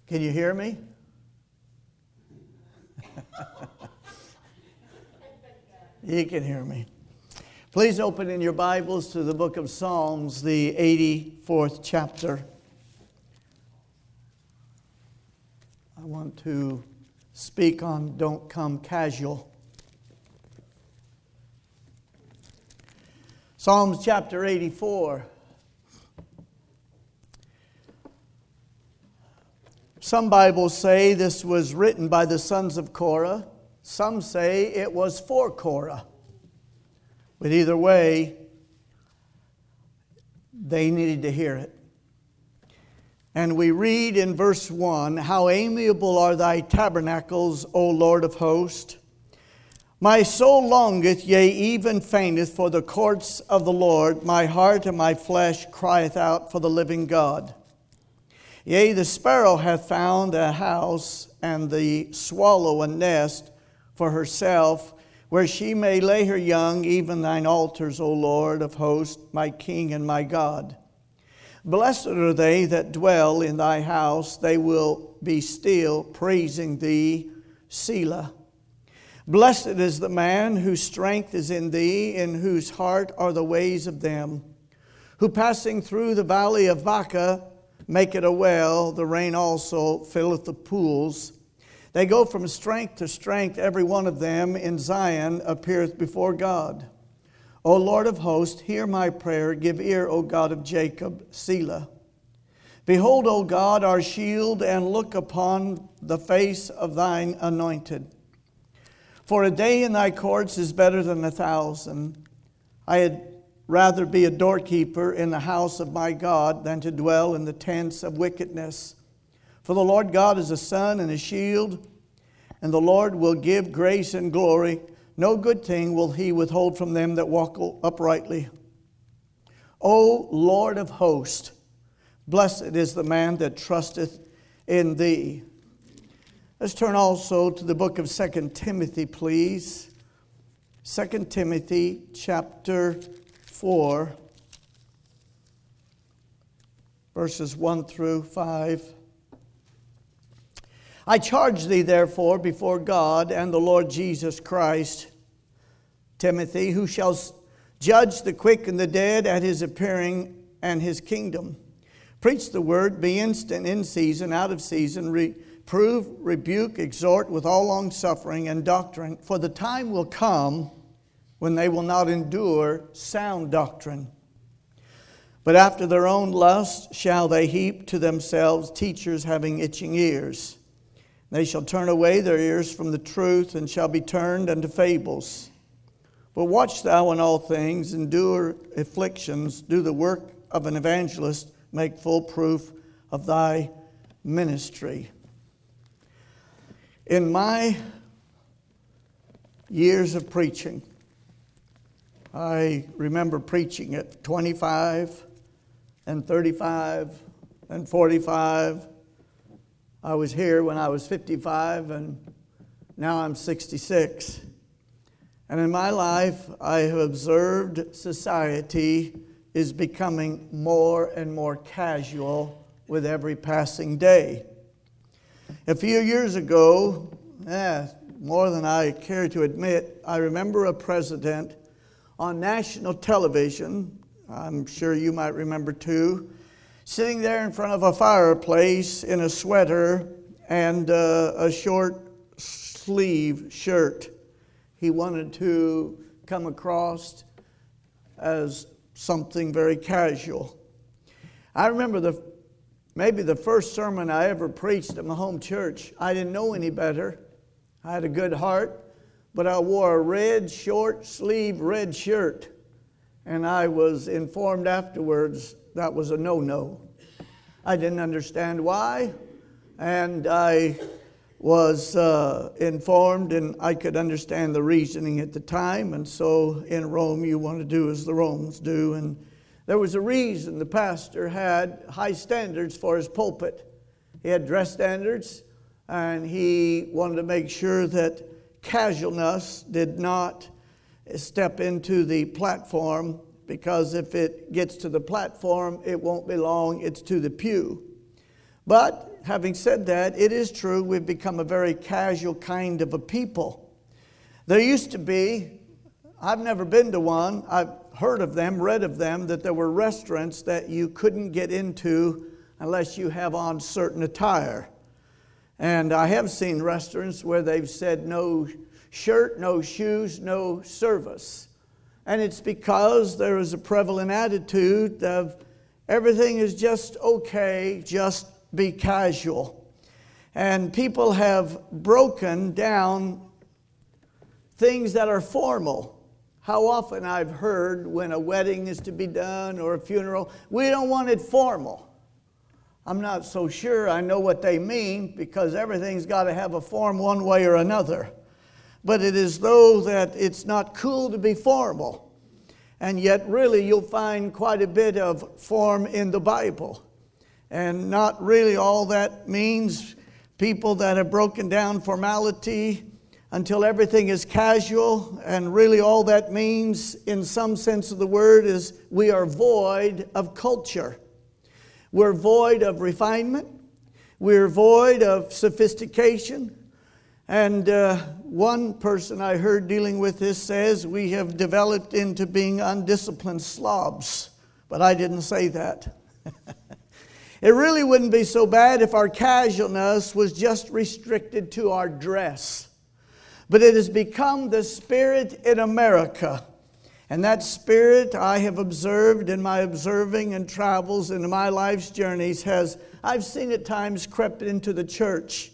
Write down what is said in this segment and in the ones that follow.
Can you hear me? You can hear me. Please open in your Bibles to the book of Psalms, the 84th chapter. I want to speak on Don't Come Casual. Psalms chapter 84. Some Bibles say this was written by the sons of Korah. Some say it was for Korah. But either way, they needed to hear it. And we read in verse 1, "How amiable are thy tabernacles, O Lord of hosts! My soul longeth, yea, even fainteth for the courts of the Lord. My heart and my flesh crieth out for the living God. Yea, the sparrow hath found a house, and the swallow a nest for herself, where she may lay her young, even thine altars, O Lord of hosts, my King and my God. Blessed are they that dwell in thy house, they will be still, praising thee, Selah. Blessed is the man whose strength is in thee, in whose heart are the ways of them, who passing through the valley of Baca make it a well, the rain also filleth the pools. They go from strength to strength, every one of them in Zion appeareth before God. O Lord of hosts, hear my prayer, give ear, O God of Jacob, Selah. Behold, O God, our shield, and look upon the face of thine anointed. For a day in thy courts is better than 1,000. I had rather be a doorkeeper in the house of my God than to dwell in the tents of wickedness. For the Lord God is a sun and a shield, and the Lord will give grace and glory. No good thing will he withhold from them that walk uprightly. O Lord of hosts, blessed is the man that trusteth in thee." Let's turn also to the book of 2 Timothy, please. 2 Timothy chapter 4, verses 1 through 5. "I charge thee therefore before God and the Lord Jesus Christ, Timothy, who shall judge the quick and the dead at his appearing and his kingdom. Preach the word, be instant in season, out of season, reprove, rebuke, exhort with all longsuffering and doctrine. For the time will come when they will not endure sound doctrine. But after their own lust shall they heap to themselves teachers having itching ears. They shall turn away their ears from the truth, and shall be turned unto fables. But watch thou in all things, endure afflictions, do the work of an evangelist, make full proof of thy ministry." In my years of preaching, I remember preaching at 25 and 35 and 45. I was here when I was 55, and now I'm 66. And in my life, I have observed society is becoming more and more casual with every passing day. A few years ago, more than I care to admit, I remember a president on national television, I'm sure you might remember too, sitting there in front of a fireplace in a sweater and a short sleeve shirt. He wanted to come across as something very casual. I remember maybe the first sermon I ever preached at my home church. I didn't know any better. I had a good heart. But I wore a red, short-sleeved red shirt, and I was informed afterwards that was a no-no. I didn't understand why, and I was informed, and I could understand the reasoning at the time. And so in Rome, you want to do as the Romans do. And there was a reason the pastor had high standards for his pulpit. He had dress standards, and he wanted to make sure that casualness did not step into the platform, because if it gets to the platform, it won't be long, it's to the pew. But having said that, it is true we've become a very casual kind of a people. There used to be, I've never been to one, I've heard of them, read of them, that there were restaurants that you couldn't get into unless you have on certain attire. And I have seen restaurants where they've said no shirt, no shoes, no service. And it's because there is a prevalent attitude of everything is just okay, just be casual. And people have broken down things that are formal. How often I've heard when a wedding is to be done or a funeral, we don't want it formal. I'm not so sure I know what they mean, because everything's got to have a form one way or another. But it is though that it's not cool to be formal. And yet really you'll find quite a bit of form in the Bible. And not really all that means people that have broken down formality until everything is casual. And really all that means in some sense of the word is we are void of culture. We're void of refinement. We're void of sophistication. And one person I heard dealing with this says we have developed into being undisciplined slobs. But I didn't say that. It really wouldn't be so bad if our casualness was just restricted to our dress. But it has become the spirit in America. And that spirit I have observed in my observing and travels in my life's journeys I've seen at times crept into the church.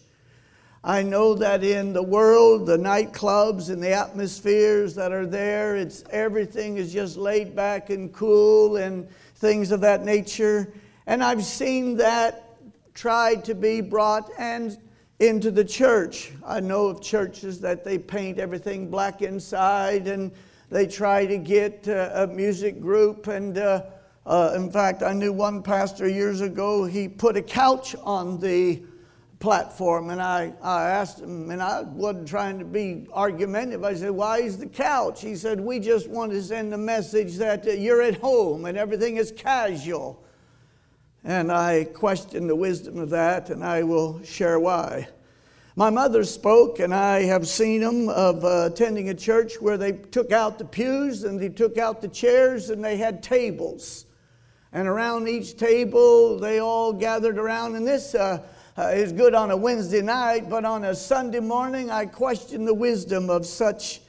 I know that in the world, the nightclubs and the atmospheres that are there, everything is just laid back and cool and things of that nature. And I've seen that tried to be brought into the church. I know of churches that they paint everything black inside, and they try to get a music group. And in fact, I knew one pastor years ago, he put a couch on the platform. And I asked him, and I wasn't trying to be argumentative. I said, why is the couch? He said, we just want to send the message that you're at home and everything is casual. And I questioned the wisdom of that, and I will share why. My mother spoke, and I have seen them of attending a church where they took out the pews and they took out the chairs and they had tables. And around each table, they all gathered around. And this is good on a Wednesday night, but on a Sunday morning, I question the wisdom of such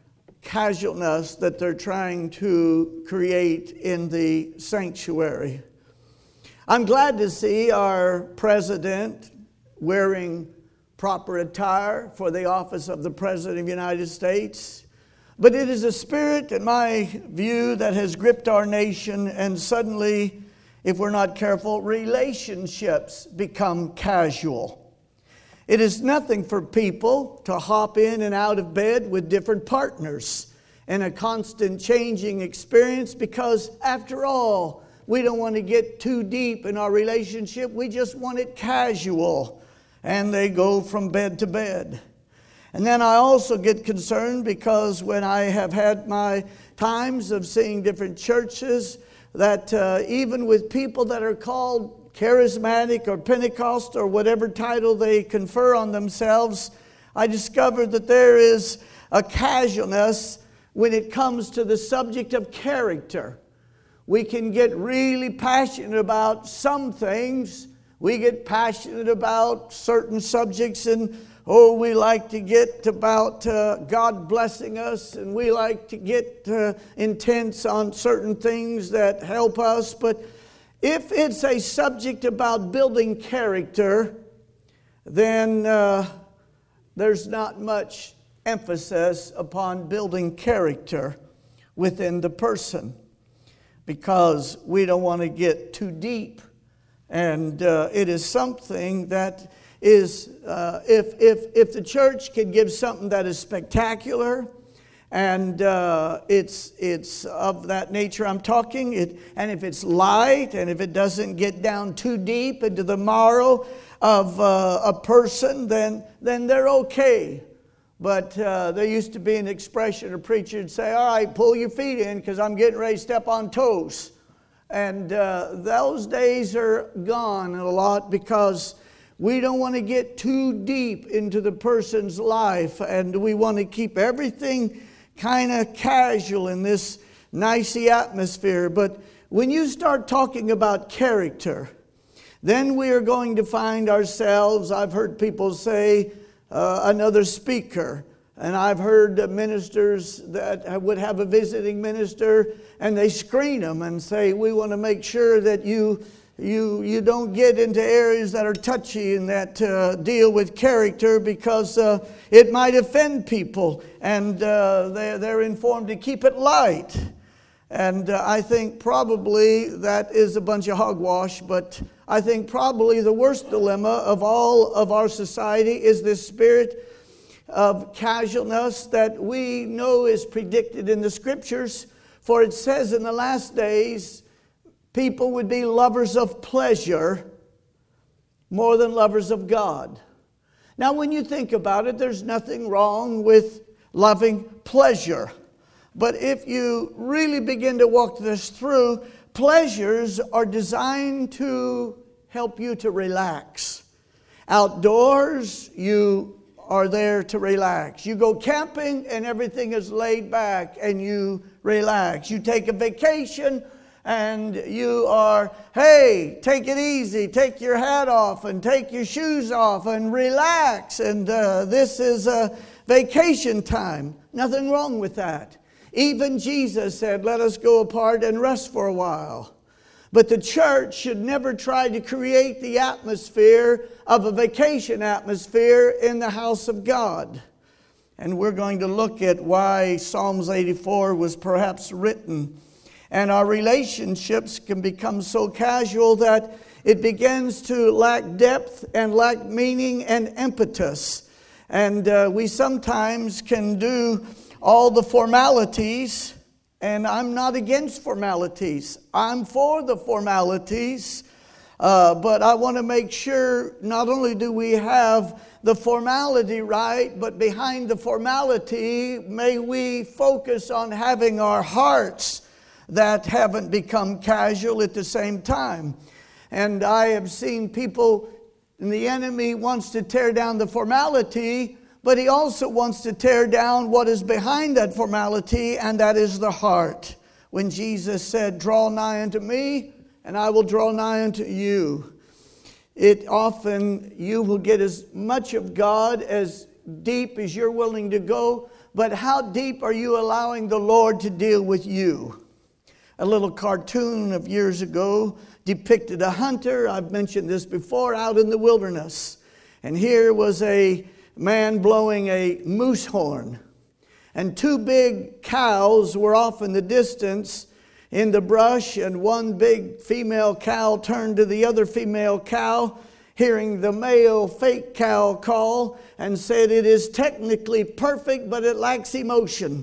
casualness that they're trying to create in the sanctuary. I'm glad to see our president wearing proper attire for the office of the President of the United States. But it is a spirit, in my view, that has gripped our nation, and suddenly, if we're not careful, relationships become casual. It is nothing for people to hop in and out of bed with different partners in a constant changing experience, because after all, we don't want to get too deep in our relationship. We just want it casual. And they go from bed to bed. And then I also get concerned because when I have had my times of seeing different churches, that even with people that are called charismatic or Pentecost or whatever title they confer on themselves, I discovered that there is a casualness when it comes to the subject of character. We can get really passionate about some things. We get passionate about certain subjects, and we like to get about God blessing us, and we like to get intense on certain things that help us. But if it's a subject about building character, then there's not much emphasis upon building character within the person, because we don't want to get too deep. And it is something that is, if the church can give something that is spectacular, and it's of that nature I'm talking, and if it's light, and if it doesn't get down too deep into the marrow of a person, then they're okay. But there used to be an expression, a preacher would say, all right, pull your feet in because I'm getting ready to step on toes. And those days are gone a lot because we don't want to get too deep into the person's life, and we want to keep everything kind of casual in this nicey atmosphere. But when you start talking about character, then we are going to find ourselves, I've heard people say, another speaker. And I've heard ministers that would have a visiting minister and they screen them and say, we want to make sure that you don't get into areas that are touchy and that deal with character, because it might offend people, and they're informed to keep it light. And I think probably that is a bunch of hogwash, but I think probably the worst dilemma of all of our society is this spirit of casualness that we know is predicted in the Scriptures. For it says in the last days, people would be lovers of pleasure more than lovers of God. Now, when you think about it, there's nothing wrong with loving pleasure. But if you really begin to walk this through, pleasures are designed to help you to relax. Outdoors, you are there to relax. You go camping and everything is laid back and you relax. You take a vacation and you are, hey, take it easy, take your hat off and take your shoes off and relax. And this is a vacation time. Nothing wrong with that. Even Jesus said, let us go apart and rest for a while. But the church should never try to create the atmosphere of a vacation atmosphere in the house of God. And we're going to look at why Psalms 84 was perhaps written. And our relationships can become so casual that it begins to lack depth and lack meaning and impetus. And we sometimes can do all the formalities. And I'm not against formalities. I'm for the formalities. But I want to make sure not only do we have the formality right, but behind the formality, may we focus on having our hearts that haven't become casual at the same time. And I have seen people, and the enemy wants to tear down the formality, but he also wants to tear down what is behind that formality, and that is the heart. When Jesus said, draw nigh unto me, and I will draw nigh unto you. It often, you will get as much of God as deep as you're willing to go, but how deep are you allowing the Lord to deal with you? A little cartoon of years ago depicted a hunter, I've mentioned this before, out in the wilderness. And here was a man blowing a moose horn. And two big cows were off in the distance in the brush, and one big female cow turned to the other female cow, hearing the male fake cow call, and said, it is technically perfect, but it lacks emotion.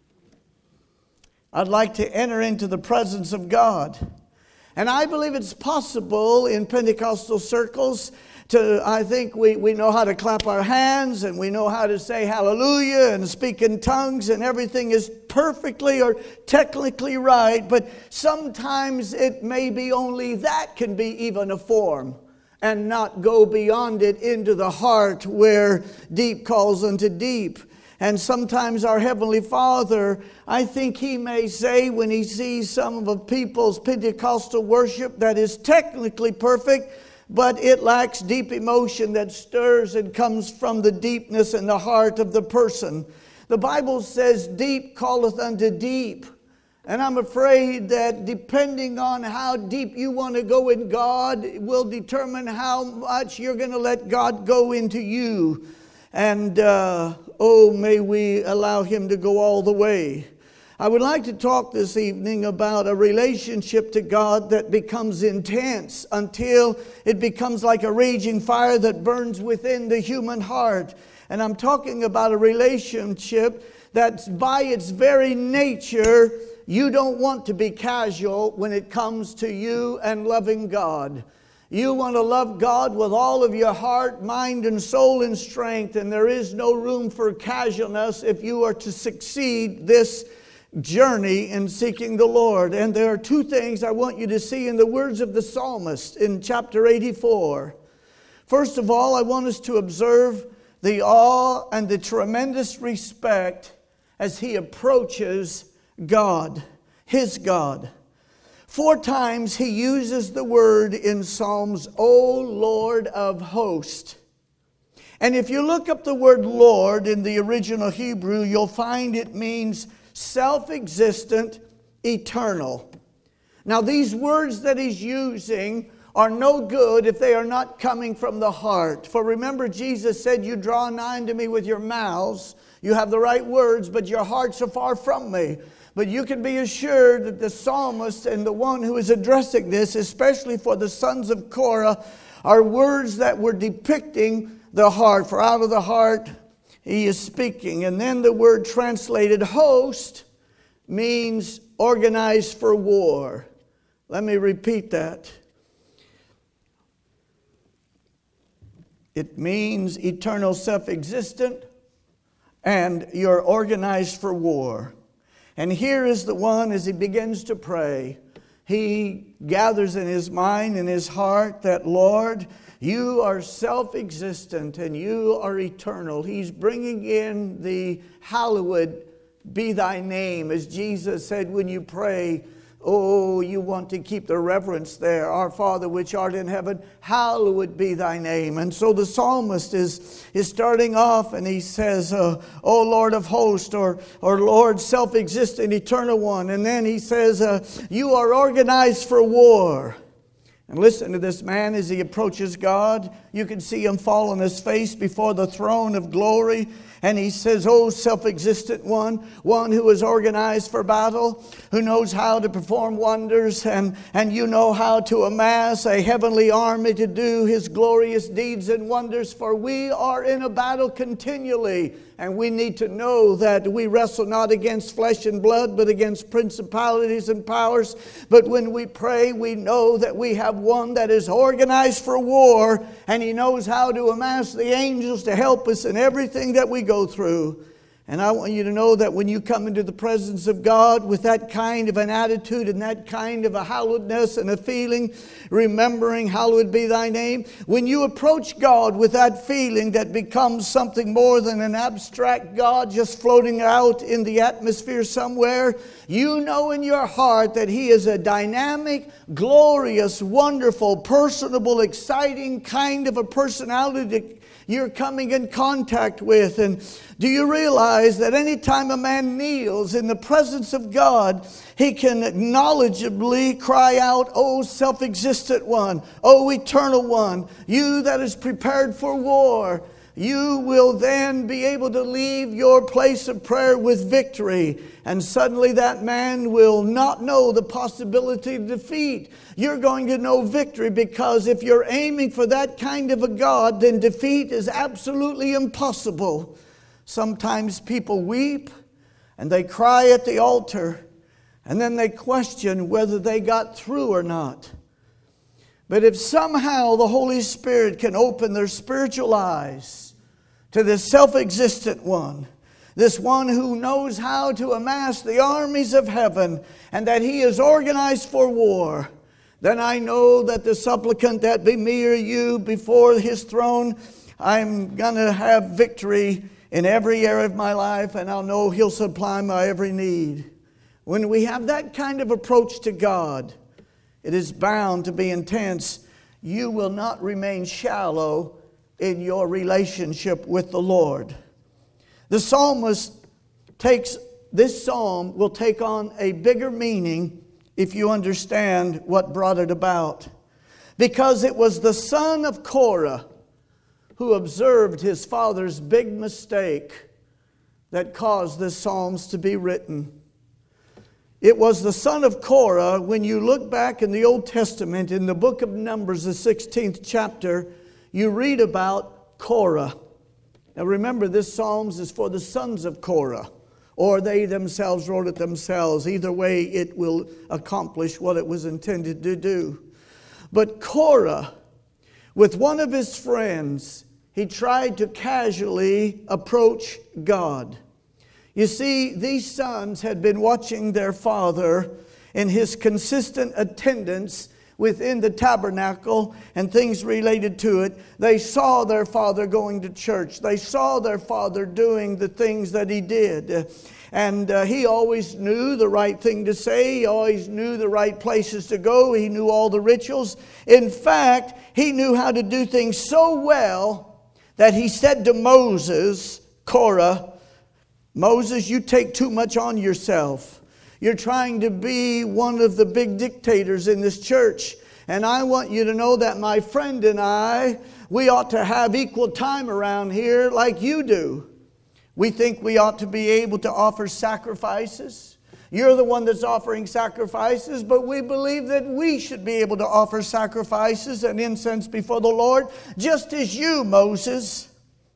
I'd like to enter into the presence of God. And I believe it's possible in Pentecostal circles I think we know how to clap our hands, and we know how to say hallelujah and speak in tongues, and everything is perfectly or technically right. But sometimes it may be only that can be even a form, and not go beyond it into the heart where deep calls unto deep. And sometimes our Heavenly Father, I think He may say when He sees some of the people's Pentecostal worship that is technically perfect, but it lacks deep emotion that stirs and comes from the deepness in the heart of the person. The Bible says, deep calleth unto deep. And I'm afraid that depending on how deep you want to go in God will determine how much you're going to let God go into you. And may we allow Him to go all the way. I would like to talk this evening about a relationship to God that becomes intense until it becomes like a raging fire that burns within the human heart. And I'm talking about a relationship that's by its very nature, you don't want to be casual when it comes to you and loving God. You want to love God with all of your heart, mind, and soul and strength, and there is no room for casualness if you are to succeed this journey in seeking the Lord. And there are two things I want you to see in the words of the psalmist in chapter 84. First of all, I want us to observe the awe and the tremendous respect as he approaches God, his God. 4 times he uses the word in Psalms, O Lord of hosts. And if you look up the word Lord in the original Hebrew, you'll find it means self-existent, eternal. Now these words that he's using are no good if they are not coming from the heart. For remember, Jesus said, you draw nigh to me with your mouths. You have the right words, but your hearts are far from me. But you can be assured that the psalmist and the one who is addressing this, especially for the sons of Korah, are words that were depicting the heart. For out of the heart he is speaking. And then the word translated host means organized for war. Let me repeat that. It means eternal, self-existent, and you're organized for war. And here is the one as he begins to pray. He gathers in his mind and his heart that, Lord, you are self-existent and you are eternal. He's bringing in the hallowed be thy name. As Jesus said, when you pray, oh, you want to keep the reverence there. Our Father which art in heaven, hallowed be thy name. And so the psalmist is starting off and he says, O Lord of hosts, or Lord self-existent, eternal one. And then he says, you are organized for war. And listen to this man as he approaches God. You can see him fall on his face before the throne of glory. And he says, oh, self-existent one who is organized for battle, who knows how to perform wonders, and you know how to amass a heavenly army to do his glorious deeds and wonders. For we are in a battle continually, and we need to know that we wrestle not against flesh and blood, but against principalities and powers. But when we pray, we know that we have one that is organized for war, and he knows how to amass the angels to help us in everything that we go through. And I want you to know that when you come into the presence of God with that kind of an attitude and that kind of a hallowedness and a feeling, remembering hallowed be thy name, when you approach God with that feeling that becomes something more than an abstract God just floating out in the atmosphere somewhere, you know in your heart that he is a dynamic, glorious, wonderful, personable, exciting kind of a personality that you're coming in contact with. And do you realize that any time a man kneels in the presence of God, he can acknowledgeably cry out, O self-existent one, O eternal one, you that is prepared for war. You will then be able to leave your place of prayer with victory. And suddenly that man will not know the possibility of defeat. You're going to know victory, because if you're aiming for that kind of a God, then defeat is absolutely impossible. Sometimes people weep and they cry at the altar, and then they question whether they got through or not. But if somehow the Holy Spirit can open their spiritual eyes to this self-existent one, this one who knows how to amass the armies of heaven, and that he is organized for war, then I know that the supplicant that be me or you before his throne, I'm going to have victory in every area of my life, and I'll know he'll supply my every need. When we have that kind of approach to God, it is bound to be intense. You will not remain shallow in your relationship with the Lord. The psalmist this psalm will take on a bigger meaning if you understand what brought it about. Because it was the son of Korah who observed his father's big mistake that caused the Psalms to be written. It was the son of Korah. When you look back in the Old Testament, in the book of Numbers, the 16th chapter, you read about Korah. Now remember, this Psalms is for the sons of Korah, or they themselves wrote it themselves. Either way, it will accomplish what it was intended to do. But Korah, with one of his friends, he tried to casually approach God. You see, these sons had been watching their father in his consistent attendance within the tabernacle and things related to it. They saw their father going to church. They saw their father doing the things that he did. And he always knew the right thing to say. He always knew the right places to go. He knew all the rituals. In fact, he knew how to do things so well that he said to Moses, Korah, Moses, you take too much on yourself. You're trying to be one of the big dictators in this church. And I want you to know that my friend and I, we ought to have equal time around here like you do. We think we ought to be able to offer sacrifices. You're the one that's offering sacrifices, but we believe that we should be able to offer sacrifices and incense before the Lord, just as you, Moses.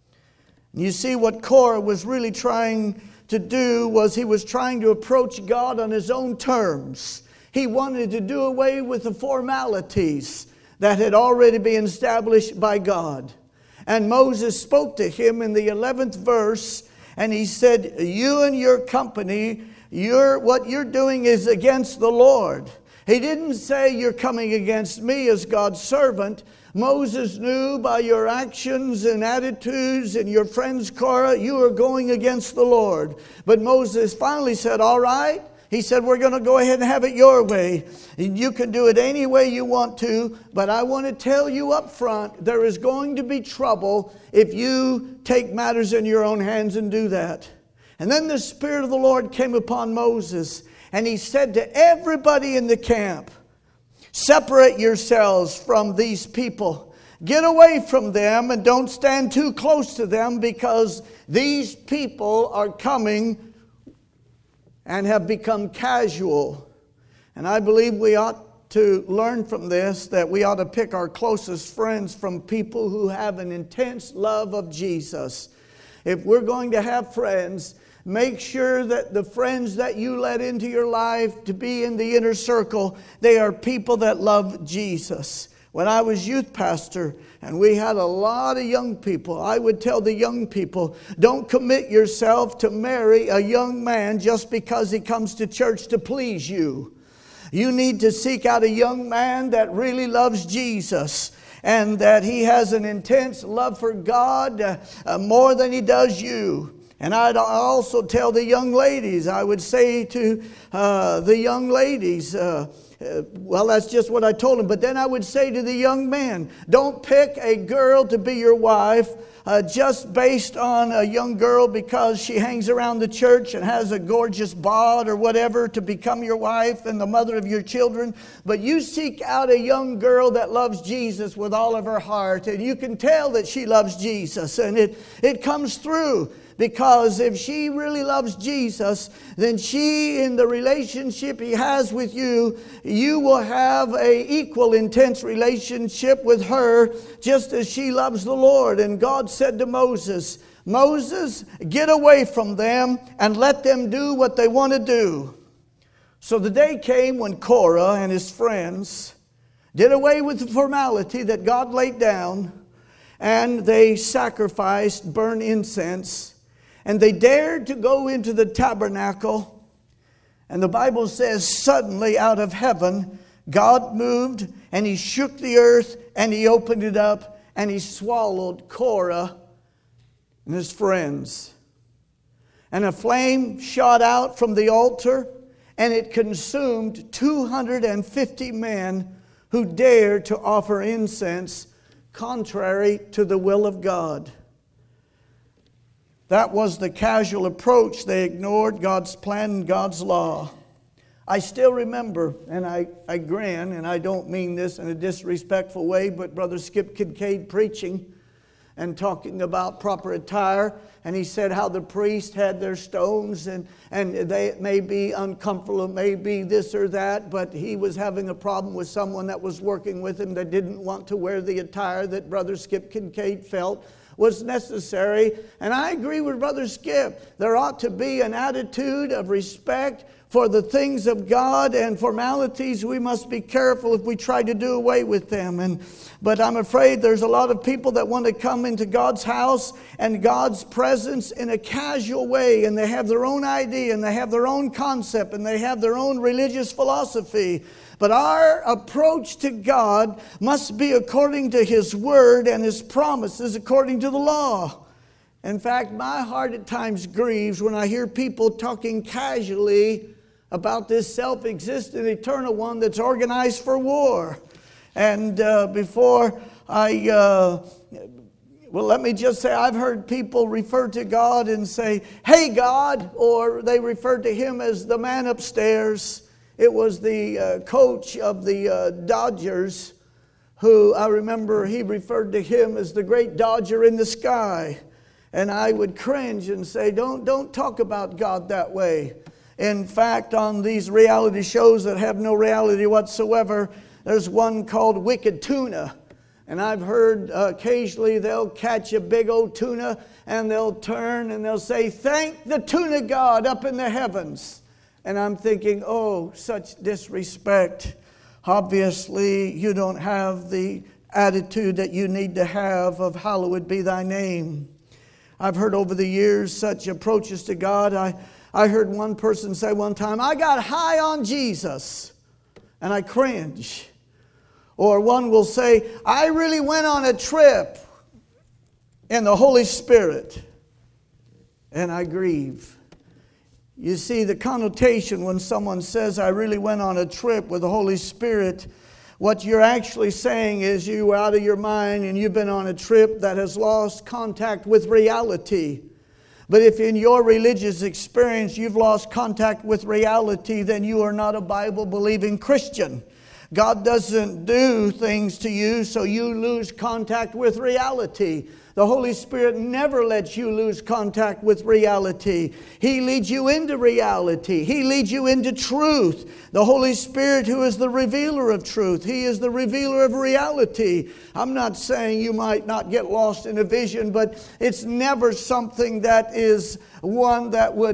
You see, what Korah was really trying to do was he was trying to approach God on his own terms. He wanted to do away with the formalities that had already been established by God. And Moses spoke to him in the 11th verse, and he said, you and your company, what you're doing is against the Lord. He didn't say you're coming against me as God's servant. Moses knew by your actions and attitudes and your friends, Korah, you are going against the Lord. But Moses finally said, all right. He said, we're going to go ahead and have it your way. And you can do it any way you want to. But I want to tell you up front, there is going to be trouble if you take matters in your own hands and do that. And then the Spirit of the Lord came upon Moses. And he said to everybody in the camp, separate yourselves from these people. Get away from them and don't stand too close to them, because these people are coming and have become casual. And I believe we ought to learn from this that we ought to pick our closest friends from people who have an intense love of Jesus. If we're going to have friends, make sure that the friends that you let into your life to be in the inner circle, they are people that love Jesus. When I was youth pastor and we had a lot of young people, I would tell the young people, don't commit yourself to marry a young man just because he comes to church to please you. You need to seek out a young man that really loves Jesus and that he has an intense love for God more than he does you. And I'd also tell the young ladies, I would say to the young ladies, well, that's just what I told them. But then I would say to the young man, don't pick a girl to be your wife just based on a young girl because she hangs around the church and has a gorgeous bod or whatever to become your wife and the mother of your children. But you seek out a young girl that loves Jesus with all of her heart, and you can tell that she loves Jesus, and it comes through. Because if she really loves Jesus, then she, in the relationship he has with you, you will have an equal intense relationship with her, just as she loves the Lord. And God said to Moses, Moses, get away from them and let them do what they want to do. So the day came when Korah and his friends did away with the formality that God laid down, and they sacrificed burnt incense. And they dared to go into the tabernacle. And the Bible says, suddenly out of heaven, God moved and he shook the earth and he opened it up and he swallowed Korah and his friends. And a flame shot out from the altar and it consumed 250 men who dared to offer incense contrary to the will of God. That was the casual approach. They ignored God's plan and God's law. I still remember, and I grin, and I don't mean this in a disrespectful way, but Brother Skip Kincaid preaching and talking about proper attire. And he said how the priest had their stones, and they may be uncomfortable, may be this or that, but he was having a problem with someone that was working with him that didn't want to wear the attire that Brother Skip Kincaid felt was necessary. And I agree with Brother Skip. There ought to be an attitude of respect for the things of God, and formalities we must be careful if we try to do away with them. But I'm afraid there's a lot of people that want to come into God's house and God's presence in a casual way, and they have their own idea and they have their own concept and they have their own religious philosophy. But our approach to God must be according to His Word and His promises according to the law. In fact, my heart at times grieves when I hear people talking casually about this self-existent eternal one that's organized for war. And before I, let me just say, I've heard people refer to God and say, "Hey God," or they refer to Him as the man upstairs. It was the coach of the Dodgers who, I remember, he referred to Him as the great Dodger in the sky. And I would cringe and say, don't talk about God that way. In fact, on these reality shows that have no reality whatsoever, there's one called Wicked Tuna. And I've heard occasionally they'll catch a big old tuna and they'll turn and they'll say, "Thank the tuna God up in the heavens." And I'm thinking, oh, such disrespect. Obviously, you don't have the attitude that you need to have of "Hallowed be thy name." I've heard over the years such approaches to God. I heard one person say one time, "I got high on Jesus," and I cringe. Or one will say, "I really went on a trip in the Holy Spirit," and I grieve. You see, the connotation when someone says, "I really went on a trip with the Holy Spirit," what you're actually saying is you were out of your mind and you've been on a trip that has lost contact with reality. But if in your religious experience you've lost contact with reality, then you are not a Bible-believing Christian. God doesn't do things to you so you lose contact with reality. The Holy Spirit never lets you lose contact with reality. He leads you into reality. He leads you into truth. The Holy Spirit, who is the revealer of truth, He is the revealer of reality. I'm not saying you might not get lost in a vision, but it's never something that is one that would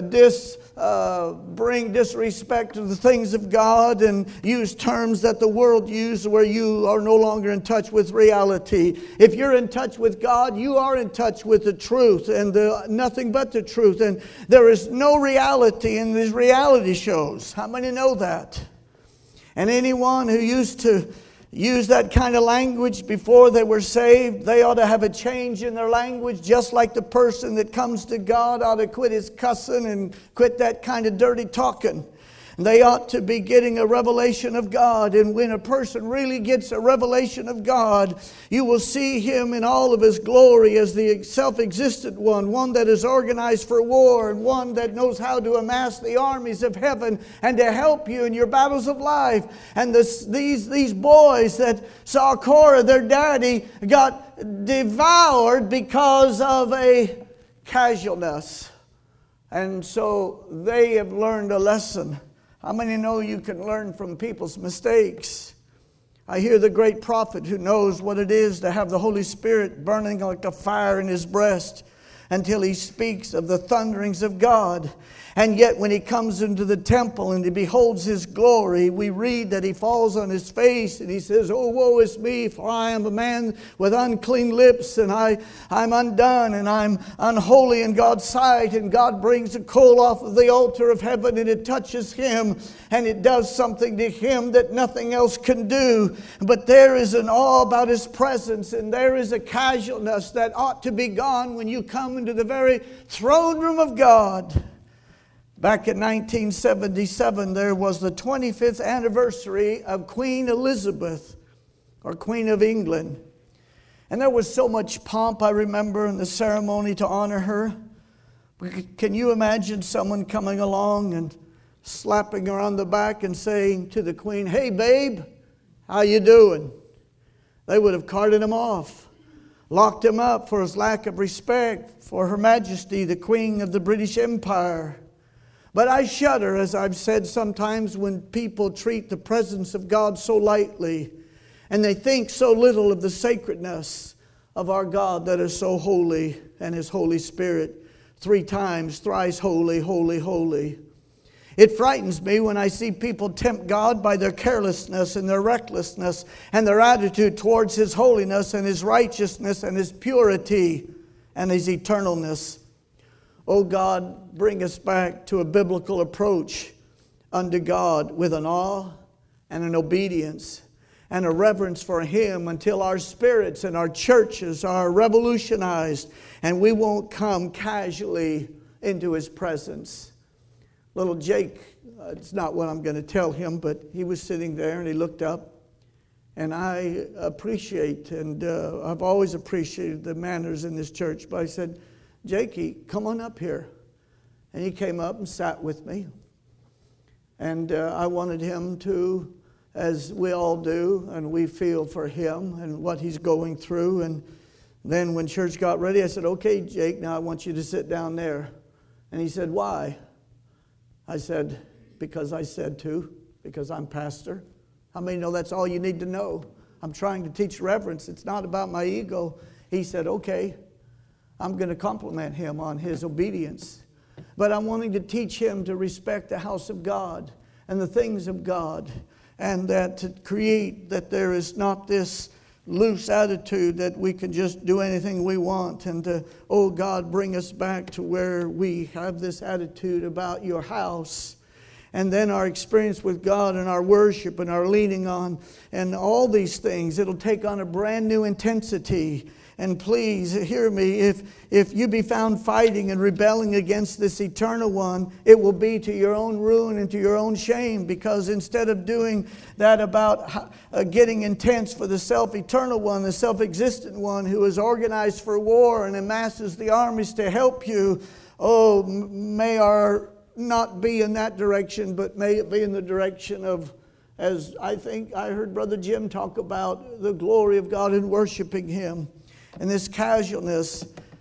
bring disrespect to the things of God and use terms that the world uses where you are no longer in touch with reality. If you're in touch with God, you are in touch with the truth and nothing but the truth. And there is no reality in these reality shows. How many know that? And anyone who used to use that kind of language before they were saved, they ought to have a change in their language, just like the person that comes to God ought to quit his cussing and quit that kind of dirty talking. They ought to be getting a revelation of God. And when a person really gets a revelation of God, you will see Him in all of His glory as the self-existent one that is organized for war, and one that knows how to amass the armies of heaven and to help you in your battles of life. And these boys that saw Korah, their daddy, got devoured because of a casualness. And so they have learned a lesson. How many know you can learn from people's mistakes? I hear the great prophet who knows what it is to have the Holy Spirit burning like a fire in his breast until he speaks of the thunderings of God. And yet when he comes into the temple and he beholds His glory, we read that he falls on his face and he says, "Oh, woe is me, for I am a man with unclean lips, and I'm undone, and I'm unholy in God's sight." And God brings a coal off of the altar of heaven, and it touches him, and it does something to him that nothing else can do. But there is an awe about His presence, and there is a casualness that ought to be gone when you come into the very throne room of God. Back in 1977, there was the 25th anniversary of Queen Elizabeth, or Queen of England. And there was so much pomp, I remember, in the ceremony to honor her. Can you imagine someone coming along and slapping her on the back and saying to the Queen, "Hey, babe, how you doing?" They would have carted him off, locked him up for his lack of respect for Her Majesty, the Queen of the British Empire. But I shudder, as I've said sometimes, when people treat the presence of God so lightly and they think so little of the sacredness of our God that is so holy, and His Holy Spirit 3 times, thrice holy, holy, holy. It frightens me when I see people tempt God by their carelessness and their recklessness and their attitude towards His holiness and His righteousness and His purity and His eternalness. Oh God, bring us back to a biblical approach unto God with an awe and an obedience and a reverence for Him until our spirits and our churches are revolutionized and we won't come casually into His presence. Little Jake, it's not what I'm going to tell him, but he was sitting there and he looked up. And I appreciate, and I've always appreciated the manners in this church, but I said, Jakey, come on up here. And he came up and sat with me. And I wanted him to, as we all do, and we feel for him and what he's going through. And then when church got ready, I said, okay, Jake, now I want you to sit down there. And he said, why? I said, because I said to, because I'm pastor. How many know that's all you need to know? I'm trying to teach reverence. It's not about my ego. He said, okay, I'm going to compliment him on his obedience. But I'm wanting to teach him to respect the house of God and the things of God. And that to create that there is not this loose attitude that we can just do anything we want, and to, oh God, bring us back to where we have this attitude about your house, and then our experience with God and our worship and our leaning on and all these things. It'll take on a brand new intensity. And please hear me, if you be found fighting and rebelling against this eternal one, it will be to your own ruin and to your own shame, because instead of doing that about getting intense for the self-eternal one, the self-existent one who is organized for war and amasses the armies to help you, oh, may our not be in that direction, but may it be in the direction of, as I think I heard Brother Jim talk about, the glory of God and worshiping Him. And this casualness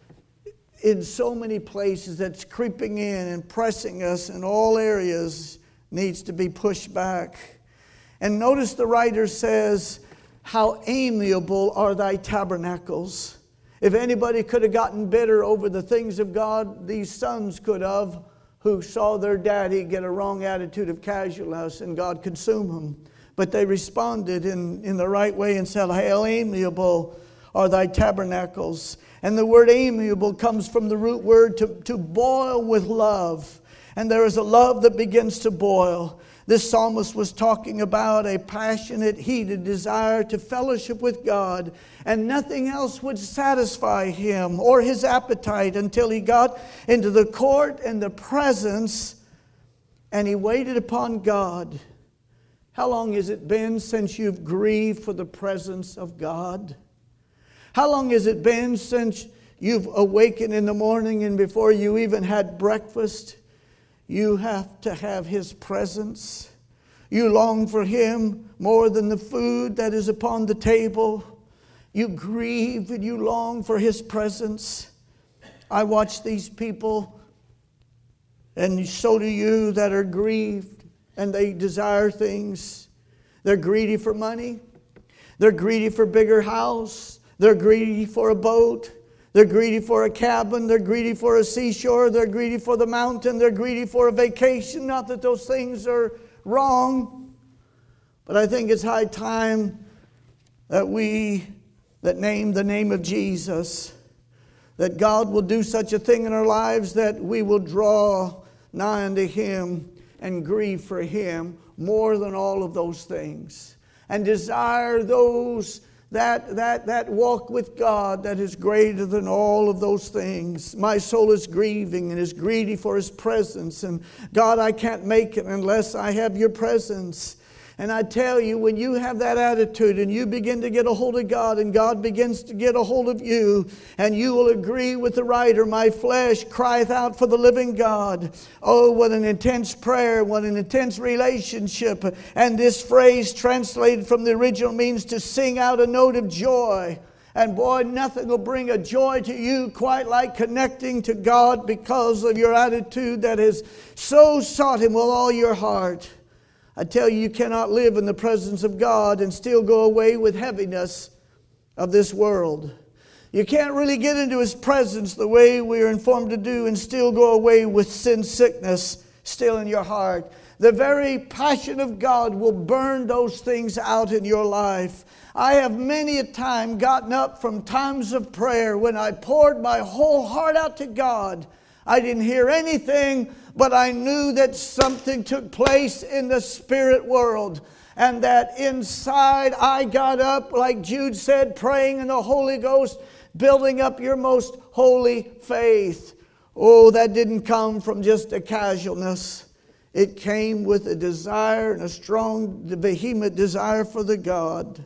in so many places that's creeping in and pressing us in all areas needs to be pushed back. And notice the writer says, how amiable are thy tabernacles. If anybody could have gotten bitter over the things of God, these sons could have, who saw their daddy get a wrong attitude of casualness and God consume them. But they responded in the right way and said, how amiable are thy tabernacles. And the word amiable comes from the root word to boil with love. And there is a love that begins to boil. This psalmist was talking about a passionate, heated desire to fellowship with God. And nothing else would satisfy him or his appetite until he got into the court and the presence and he waited upon God. How long has it been since you've grieved for the presence of God? How long has it been since you've awakened in the morning and before you even had breakfast, you have to have His presence? You long for Him more than the food that is upon the table. You grieve and you long for His presence. I watch these people, and so do you, that are grieved and they desire things. They're greedy for money. They're greedy for a bigger house. They're greedy for a boat. They're greedy for a cabin. They're greedy for a seashore. They're greedy for the mountain. They're greedy for a vacation. Not that those things are wrong. But I think it's high time that we that name the name of Jesus, that God will do such a thing in our lives that we will draw nigh unto Him and grieve for Him more than all of those things. And desire those that walk with God that is greater than all of those things. My soul is grieving and is greedy for His presence. And God, I can't make it unless I have your presence. And I tell you, when you have that attitude and you begin to get a hold of God and God begins to get a hold of you, and you will agree with the writer, my flesh crieth out for the living God. Oh, what an intense prayer, what an intense relationship. And this phrase translated from the original means to sing out a note of joy. And boy, nothing will bring a joy to you quite like connecting to God because of your attitude that has so sought Him with all your heart. I tell you, you cannot live in the presence of God and still go away with heaviness of this world. You can't really get into His presence the way we are informed to do and still go away with sin sickness still in your heart. The very passion of God will burn those things out in your life. I have many a time gotten up from times of prayer when I poured my whole heart out to God. I didn't hear anything, but I knew that something took place in the spirit world. And that inside I got up, like Jude said, praying in the Holy Ghost, building up your most holy faith. Oh, that didn't come from just a casualness. It came with a desire and a strong, vehement desire for the God.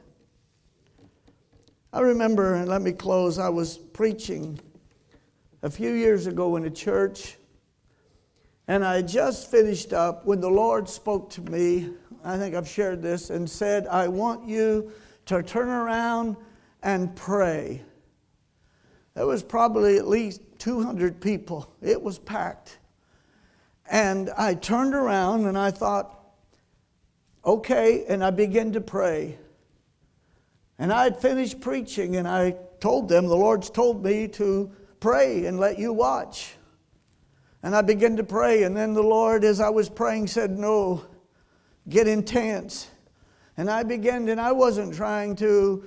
I remember, and let me close, I was preaching a few years ago in a church, and I had just finished up when the Lord spoke to me. I think I've shared this, and said, I want you to turn around and pray. There was probably at least 200 people. It was packed. And I turned around and I thought, okay, and I began to pray. And I had finished preaching, and I told them, the Lord's told me to pray and let you watch. And I began to pray, and then the Lord, as I was praying, said, no, get intense. And I began, and I wasn't trying to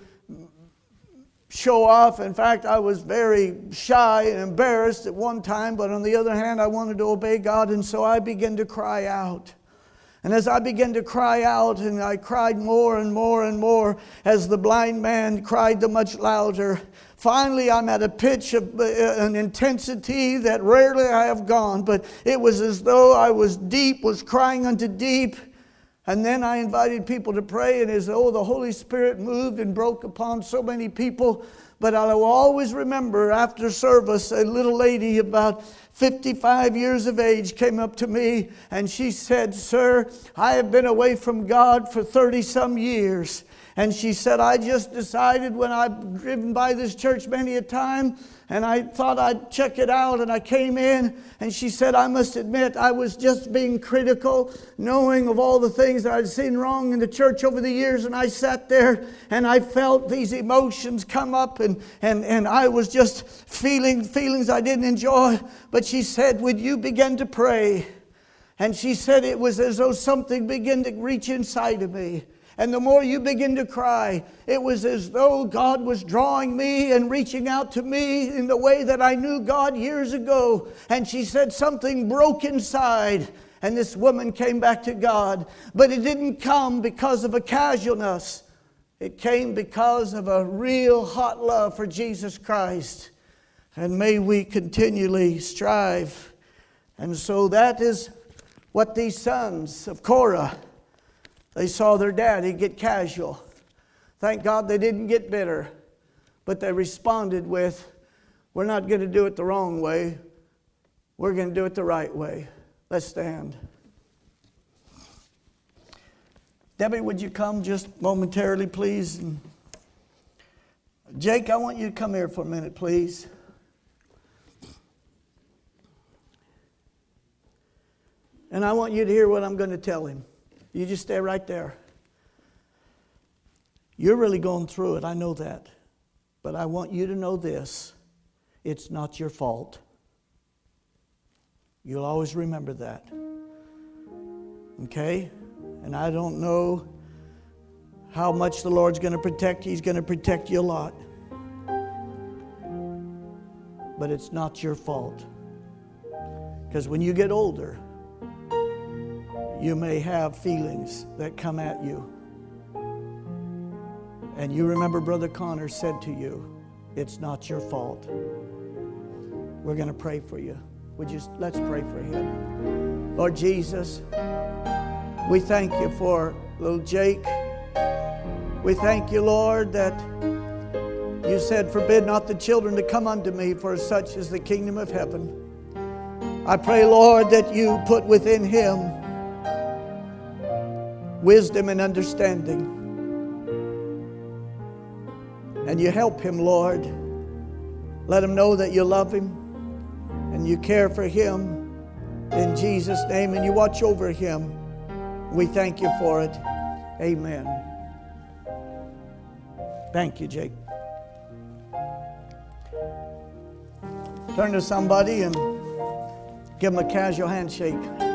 show off. In fact, I was very shy and embarrassed at one time, but on the other hand, I wanted to obey God, and so I began to cry out. And as I began to cry out, and I cried more and more and more, as the blind man cried the much louder, finally I'm at a pitch of an intensity that rarely I have gone, but it was as though I was crying unto deep. And then I invited people to pray, and as though the Holy Spirit moved and broke upon so many people. But I will always remember, after service, a little lady about 55 years of age came up to me, and she said, sir, I have been away from God for 30-some years. And she said, I just decided when I've driven by this church many a time, and I thought I'd check it out, and I came in, and she said, I must admit, I was just being critical, knowing of all the things that I'd seen wrong in the church over the years, and I sat there, and I felt these emotions come up, and I was just feeling feelings I didn't enjoy. But she said, would you begin to pray? And she said, it was as though something began to reach inside of me. And the more you begin to cry, it was as though God was drawing me and reaching out to me in the way that I knew God years ago. And she said something broke inside, and this woman came back to God. But it didn't come because of a casualness. It came because of a real hot love for Jesus Christ. And may we continually strive. And so that is what these sons of Korah, they saw their daddy get casual. Thank God they didn't get bitter, but they responded with, we're not going to do it the wrong way. We're going to do it the right way. Let's stand. Debbie, would you come just momentarily, please? And Jake, I want you to come here for a minute, please. And I want you to hear what I'm going to tell him. You just stay right there. You're really going through it, I know that. But I want you to know this. It's not your fault. You'll always remember that. Okay? And I don't know how much the Lord's going to protect you. He's going to protect you a lot. But it's not your fault. Because when you get older, you may have feelings that come at you. And you remember Brother Connor said to you, it's not your fault. We're going to pray for you. Let's pray for him. Lord Jesus, we thank you for little Jake. We thank you, Lord, that you said, forbid not the children to come unto me, for such is the kingdom of heaven. I pray, Lord, that you put within him wisdom and understanding. And you help him, Lord. Let him know that you love him and you care for him in Jesus' name, and you watch over him. We thank you for it. Amen. Thank you, Jake. Turn to somebody and give them a casual handshake.